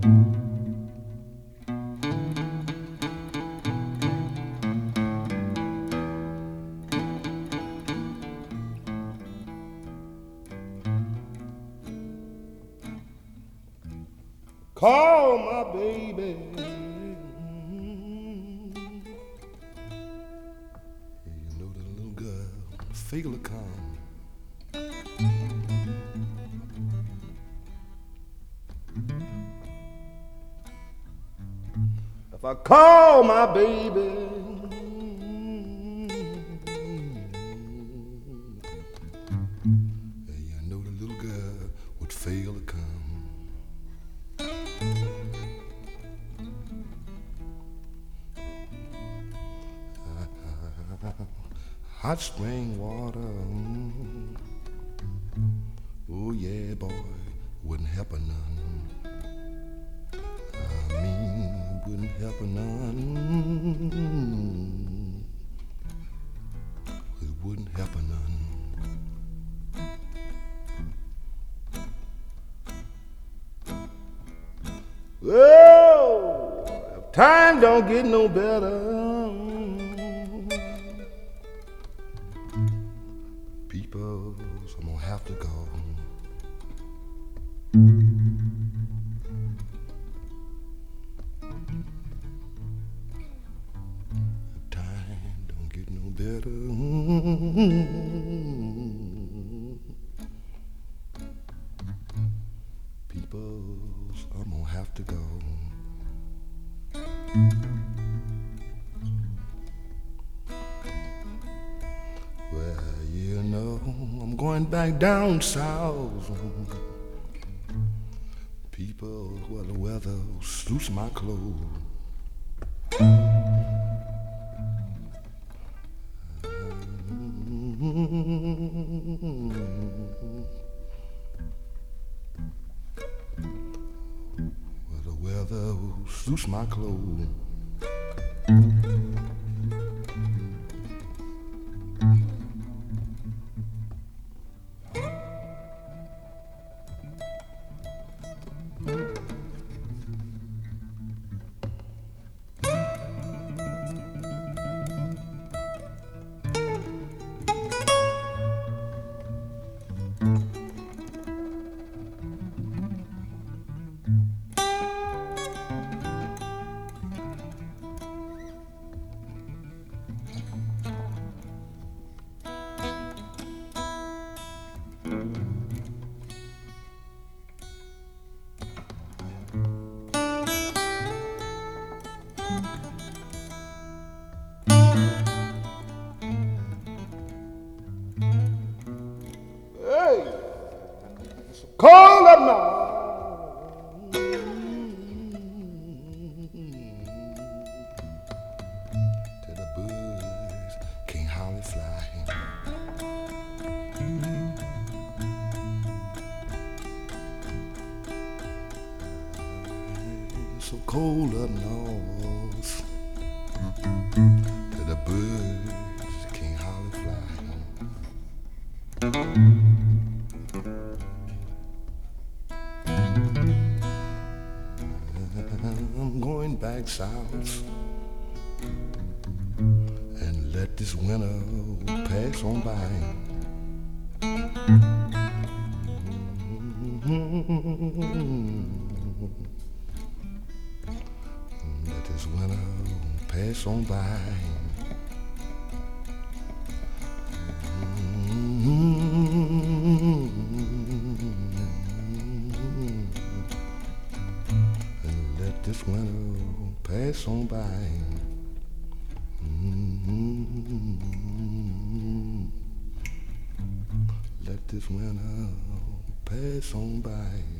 Call my baby. You know the little girl, feel to come. If I call my baby, you know the little girl would fail to come. Hot spring water, oh yeah, boy, wouldn't help her none. I mean, wouldn't help her none. It wouldn't help her none. Oh, if time don't get no better, people, I'm gonna have to go. If time don't get no better, people, I'm gonna have to go. Well, you know, I'm going back down south. People, well, the weather suits my clothes. Well, the weather suits my clothes. Hey, it's cold up now. Till the birds can't hardly fly. It's so cold up north. Till the birds can't hardly fly. I'm going back south and let this winter pass on by. Let this winter pass on by. Let this winter pass on by. Let this winter pass on by.